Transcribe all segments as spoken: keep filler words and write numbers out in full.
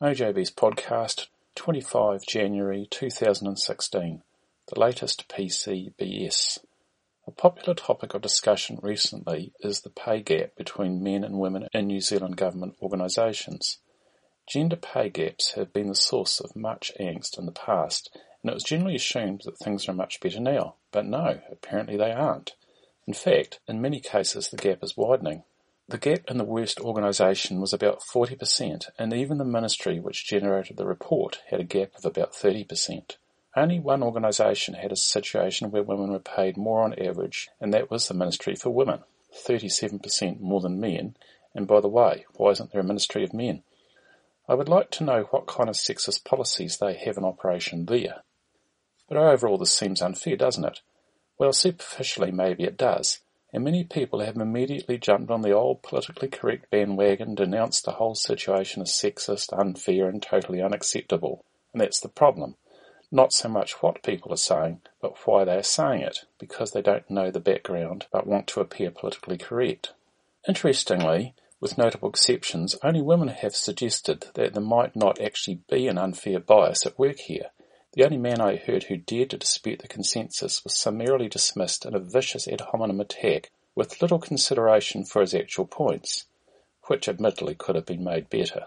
O J B's podcast, twenty-fifth of January two thousand sixteen, the latest P C B S. A popular topic of discussion recently is the pay gap between men and women in New Zealand government organisations. Gender pay gaps have been the source of much angst in the past, and it was generally assumed that things are much better now. But no, apparently they aren't. In fact, in many cases the gap is widening. The gap in the worst organisation was about forty percent, and even the ministry which generated the report had a gap of about thirty percent. Only one organisation had a situation where women were paid more on average, and that was the Ministry for Women, thirty-seven percent more than men. And by the way, why isn't there a Ministry of Men? I would like to know what kind of sexist policies they have in operation there. But overall this seems unfair, doesn't it? Well, superficially maybe it does, and many people have immediately jumped on the old politically correct bandwagon, denounced the whole situation as sexist, unfair and totally unacceptable. And that's the problem. Not so much what people are saying, but why they are saying it, because they don't know the background but want to appear politically correct. Interestingly, with notable exceptions, only women have suggested that there might not actually be an unfair bias at work here. The only man I heard who dared to dispute the consensus was summarily dismissed in a vicious ad hominem attack with little consideration for his actual points, which admittedly could have been made better.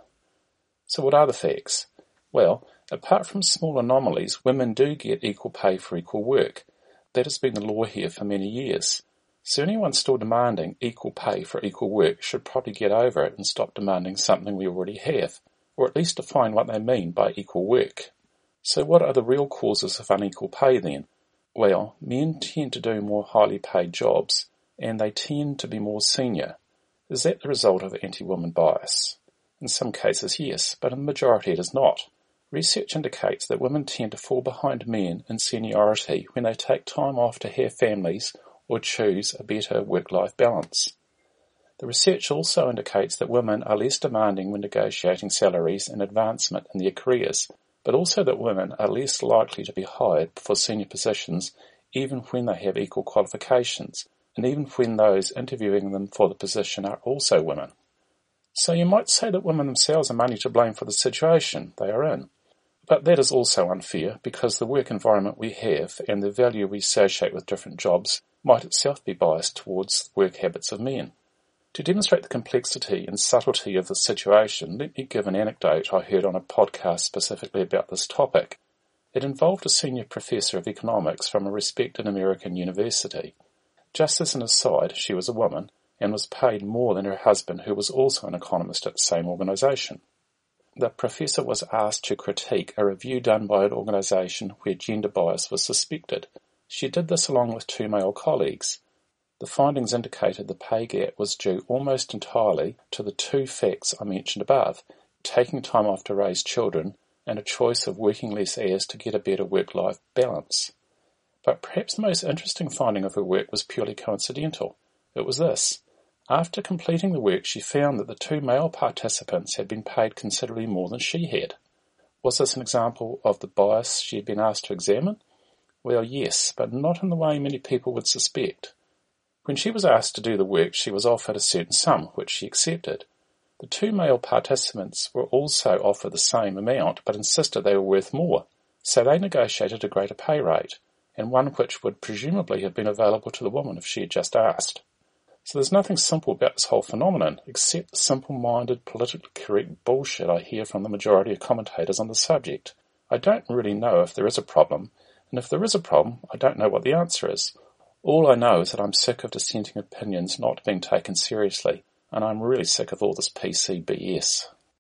So what are the facts? Well, apart from small anomalies, women do get equal pay for equal work. That has been the law here for many years. So anyone still demanding equal pay for equal work should probably get over it and stop demanding something we already have, or at least define what they mean by equal work. So what are the real causes of unequal pay then? Well, men tend to do more highly paid jobs, and they tend to be more senior. Is that the result of anti-woman bias? In some cases, yes, but in the majority it is not. Research indicates that women tend to fall behind men in seniority when they take time off to have families or choose a better work-life balance. The research also indicates that women are less demanding when negotiating salaries and advancement in their careers, but also that women are less likely to be hired for senior positions even when they have equal qualifications, and even when those interviewing them for the position are also women. So you might say that women themselves are mainly to blame for the situation they are in. But that is also unfair because the work environment we have and the value we associate with different jobs might itself be biased towards the work habits of men. To demonstrate the complexity and subtlety of the situation, let me give an anecdote I heard on a podcast specifically about this topic. It involved a senior professor of economics from a respected American university. Just as an aside, she was a woman and was paid more than her husband, who was also an economist at the same organisation. The professor was asked to critique a review done by an organisation where gender bias was suspected. She did this along with two male colleagues. The findings indicated the pay gap was due almost entirely to the two facts I mentioned above, taking time off to raise children and a choice of working less hours to get a better work-life balance. But perhaps the most interesting finding of her work was purely coincidental. It was this. After completing the work, she found that the two male participants had been paid considerably more than she had. Was this an example of the bias she had been asked to examine? Well, yes, but not in the way many people would suspect. When she was asked to do the work, she was offered a certain sum, which she accepted. The two male participants were also offered the same amount, but insisted they were worth more, so they negotiated a greater pay rate, and one which would presumably have been available to the woman if she had just asked. So there's nothing simple about this whole phenomenon, except the simple-minded, politically correct bullshit I hear from the majority of commentators on the subject. I don't really know if there is a problem, and if there is a problem, I don't know what the answer is. All I know is that I'm sick of dissenting opinions not being taken seriously, and I'm really sick of all this P C B S.